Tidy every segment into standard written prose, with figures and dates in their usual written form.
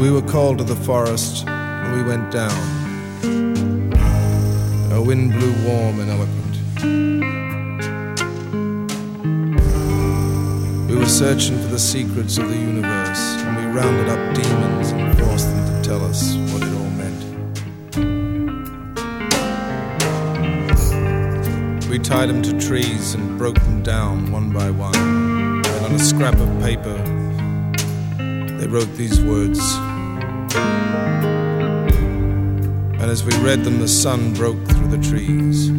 We were called to the forest, and we went down. A wind blew warm and eloquent. We were searching for the secrets of the universe, and we rounded up demons and forced them to tell us what it all meant. We tied them to trees and broke them down one by one, and on a scrap of paper they wrote these words. And as we read them, the sun broke through the trees.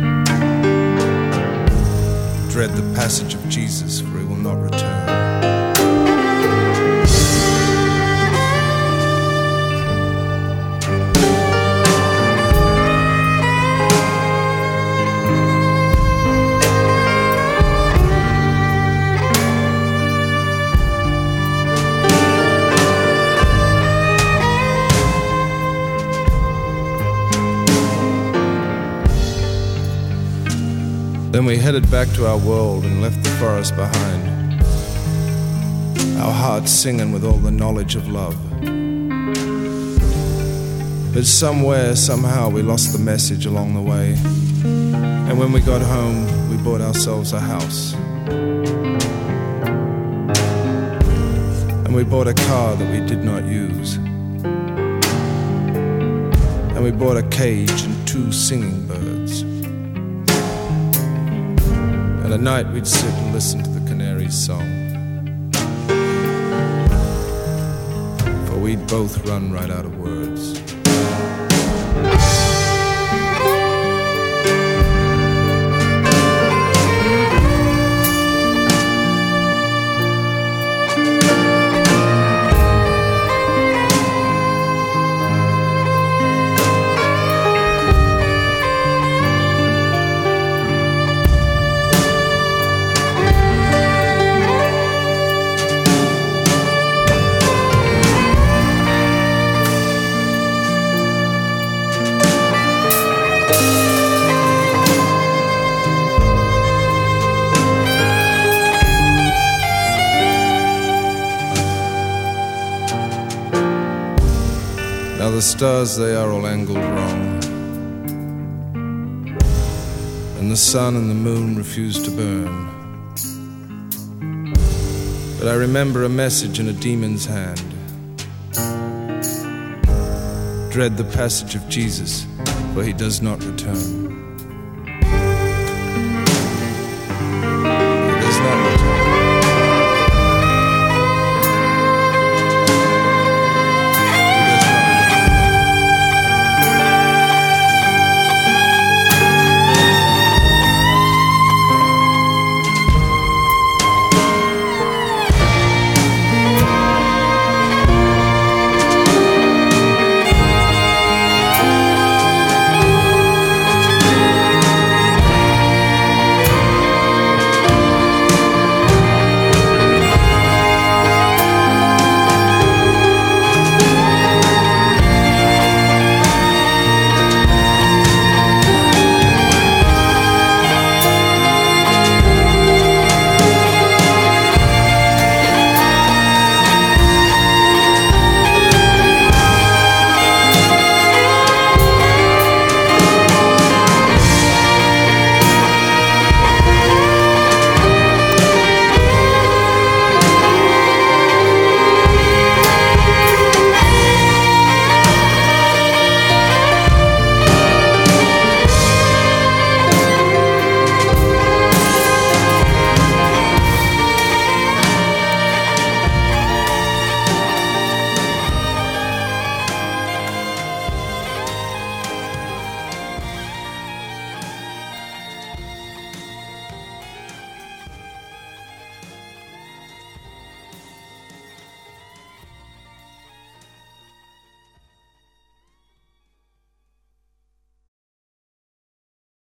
Dread the passage of Jesus, for he will not return. Then we headed back to our world and left the forest behind, our hearts singing with all the knowledge of love. But somewhere, somehow, we lost the message along the way. And when we got home, we bought ourselves a house. And we bought a car that we did not use. And we bought a cage and 2 singing birds. And at night we'd sit and listen to the canary's song. For we'd both run right out of words. Now the stars, they are all angled wrong, and the sun and the moon refuse to burn. But I remember a message in a demon's hand. Dread the passage of Jesus, for he does not return.